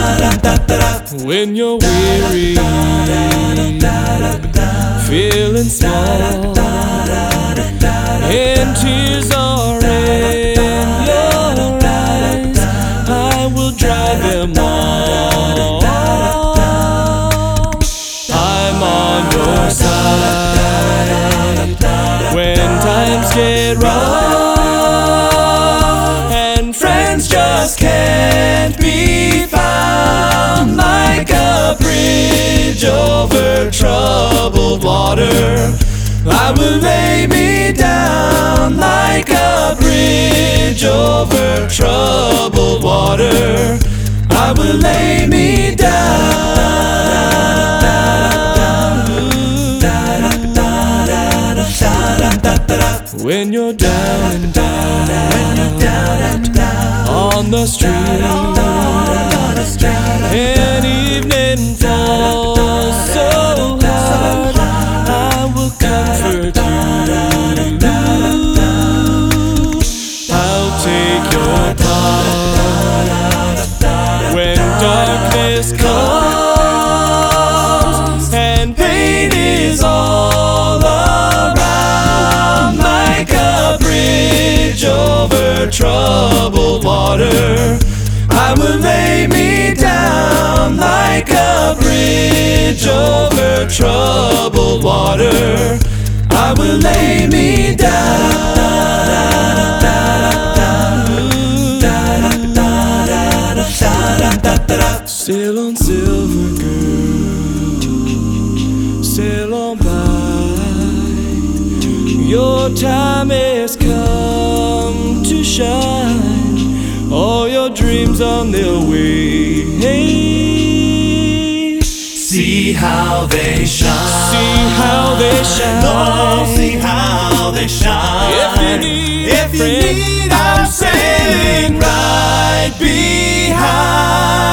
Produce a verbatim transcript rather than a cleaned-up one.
When you're weary, feeling small, and tears are in your eyes, I will dry them all. I'm on your side when times get rough and friends just can't be found. Like a bridge over troubled water, I will lay me down. Like a bridge over troubled water, I will lay me down. When you're down and down, on the street, and evening falls so hard, I will comfort you. I'll take your part when darkness comes and pain is all around. Like a bridge over troubled water, I will lay me down. Like a bridge over troubled water, I will lay me down. Sail on, silver girl, sail on by. Your time has come to shine. All your dreams on their way. Hey. See how they shine. See how they shine. Oh, see how they shine. If you need, if you friend, need, I'm sailing right behind.